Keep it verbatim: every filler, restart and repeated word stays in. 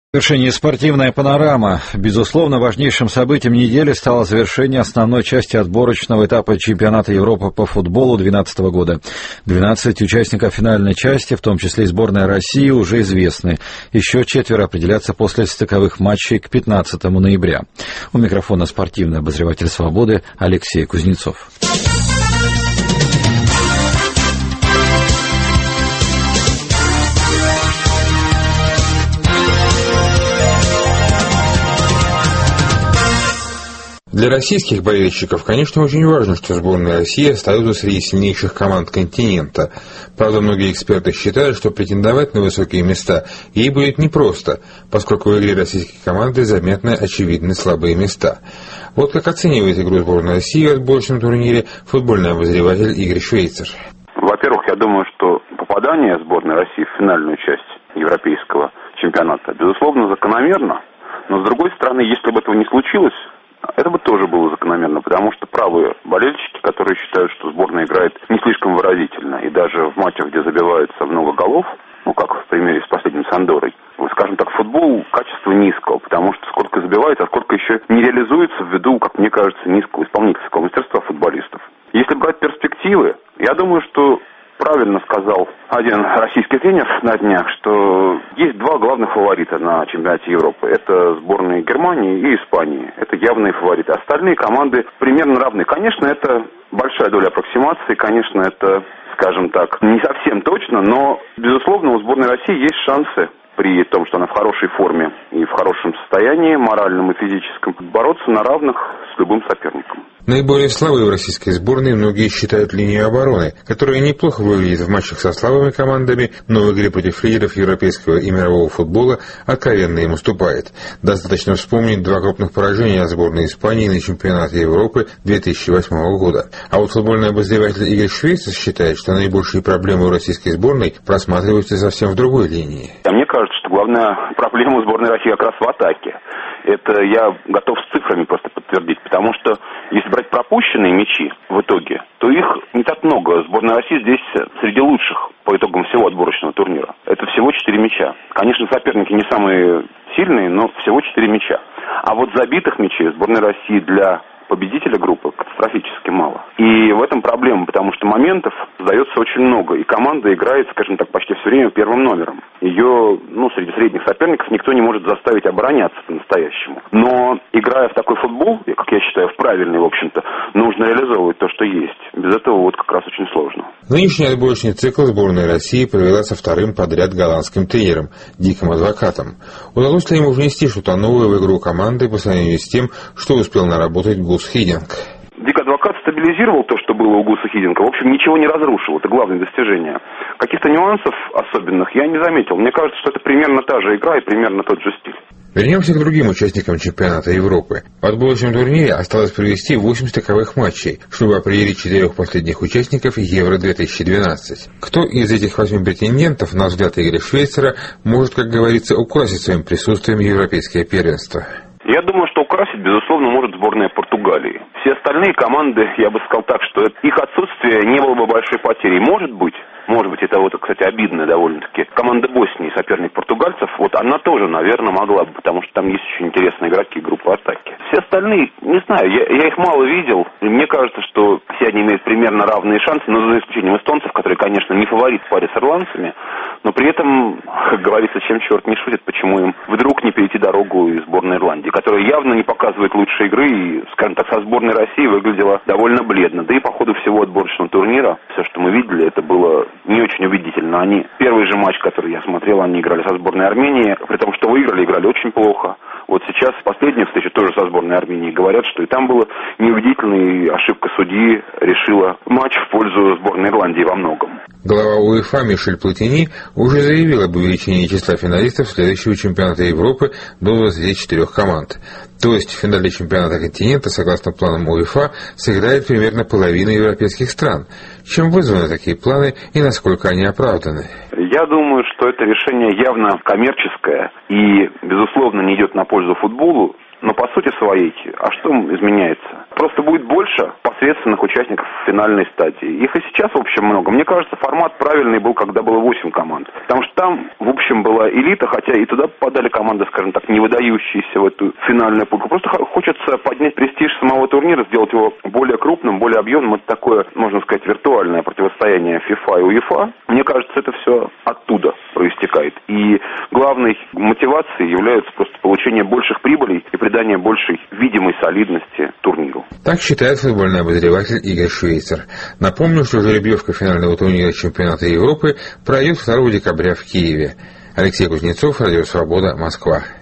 В завершении спортивная панорама. Безусловно, важнейшим событием недели стало завершение основной части отборочного этапа чемпионата Европы по футболу две тысячи двенадцатого года. двенадцать участников финальной части, в том числе и сборная России, уже известны. Еще четверо определятся после стыковых матчей к пятнадцатому ноября. У микрофона спортивный обозреватель «Свободы» Алексей Кузнецов. Для российских болельщиков, конечно, очень важно, что сборная России остается среди сильнейших команд континента. Правда, многие эксперты считают, что претендовать на высокие места ей будет непросто, поскольку в игре российской команды заметны очевидны слабые места. Вот как оценивает игру сборной России в отборочном турнире футбольный обозреватель Игорь Швейцер. Во-первых, я думаю, что попадание сборной России в финальную часть европейского чемпионата, безусловно, закономерно. Но, с другой стороны, если бы этого не случилось, это бы тоже было закономерно, потому что правые болельщики, которые считают, что сборная играет не слишком выразительно, и даже в матчах, где забивается много голов, ну, как в примере с последним с Андоррой, скажем так, футбол качества низкого, потому что сколько забивается, а сколько еще не реализуется ввиду, как мне кажется, низкого исполнительского мастерства футболистов. Если брать перспективы, я думаю, что правильно сказал один российский тренер на днях, что есть два главных фаворита на чемпионате Европы. Это сборные Германии и Испании. Это явные фавориты. Остальные команды примерно равны. Конечно, это большая доля аппроксимации, конечно, это, скажем так, не совсем точно, но, безусловно, у сборной России есть шансы при том, что она в хорошей форме и в хорошем состоянии, моральном и физическом, бороться на равных с любым соперником. Наиболее слабой в российской сборной многие считают линию обороны, которая неплохо выглядит в матчах со слабыми командами, но в игре против лидеров европейского и мирового футбола откровенно им уступает. Достаточно вспомнить два крупных поражения сборной Испании на чемпионате Европы две тысячи восьмого года. А вот футбольный обозреватель Игорь Швейцер считает, что наибольшие проблемы у российской сборной просматриваются совсем в другой линии. А мне кажется, что главная проблема у сборной России как раз в атаке. Это я готов с цифрами просто подтвердить, потому что если брать пропущенные мячи в итоге, то их не так много. Сборная России здесь среди лучших по итогам всего отборочного турнира. Это всего четыре мяча. Конечно, соперники не самые сильные, но всего четыре мяча. А вот забитых мячей сборной России для победителя группы катастрофически мало. И в этом проблема, потому что моментов сдается очень много, и команда играет, скажем так, почти все время первым номером. Ее, ну, среди средних соперников никто не может заставить обороняться по-настоящему. Но, играя в такой футбол, как я считаю, в правильный, в общем-то, нужно реализовывать то, что есть. Без этого вот как раз очень сложно. Нынешний отборочный цикл сборной России провела со вторым подряд голландским тренером, Диком Адвокатом. Удалось ли ему внести что-то новое в игру команды по сравнению с тем, что успел наработать Гус Хидинг? Дик Адвокат стабилизировал то, что было у Гуса Хидинга. В общем, ничего не разрушил. Это главное достижение. Каких-то нюансов особенных я не заметил. Мне кажется, что это примерно та же игра и примерно тот же стиль. Вернемся к другим участникам чемпионата Европы. В отборочном турнире осталось провести восемь стыковых матчей, чтобы определить четырех последних участников Евро две тысячи двенадцать. Кто из этих восьми претендентов, на взгляд Игоря Швейцера, может, как говорится, украсить своим присутствием европейское первенство? Я думаю, что украсить, безусловно, может сборная Португалии. Все остальные команды, я бы сказал так, что их отсутствие не было бы большой потерей. Может быть, может быть, это вот, кстати, обидно довольно-таки. Команда Боснии, соперник португальцев, вот она тоже, наверное, могла бы, потому что там есть очень интересные игроки группы атаки. Все остальные, не знаю, я, я их мало видел, и мне кажется, что все они имеют примерно равные шансы, но за исключением эстонцев, которые, конечно, не фаворит в паре с ирландцами, но при этом, как говорится, чем черт не шутит, почему им вдруг не перейти дорогу из сборной Ирландии, которая явно не показывает лучшей игры и, скажем так, со сборной России выглядела довольно бледно. Да и по ходу всего отборочного турнира все, что мы видели, это было не очень убедительно. Они, первый же матч, который я смотрел, они играли со сборной Армении, при том, что выиграли, играли очень плохо. Вот сейчас последняя встреча тоже со сборной Армении. Говорят, что и там было неубедительно, и ошибка судьи решила матч в пользу сборной Ирландии во многом. Глава УЕФА Мишель Платини уже заявил об увеличении числа финалистов следующего чемпионата Европы до двадцати четырёх команд. То есть в финале чемпионата континента, согласно планам УЕФА, сыграет примерно половина европейских стран. Чем вызваны такие планы и насколько они оправданы? Я думаю, что это решение явно коммерческое и, безусловно, не идет на пользу футболу. Но по сути своей, а что изменяется? Просто будет больше посредственных участников финальной стадии. Их и сейчас, в общем, общем, много. Мне кажется, формат правильный был, когда было восемь команд. Потому что там, в общем, была элита, хотя и туда попадали команды, скажем так, не выдающиеся в эту финальную пульку. Просто хочется поднять престиж самого турнира, сделать его более крупным, более объемным. Это такое, можно сказать, виртуальное противостояние FIFA и УЕФА. Мне кажется, это все оттуда проистекает. И главной мотивацией является просто получение больших прибылей и придание большей видимой солидности турниру. Так считает футбольный обозреватель Игорь Швейцер. Напомню, что жеребьевка финального турнира чемпионата Европы пройдет второго декабря в Киеве. Алексей Кузнецов, Радио Свобода, Москва.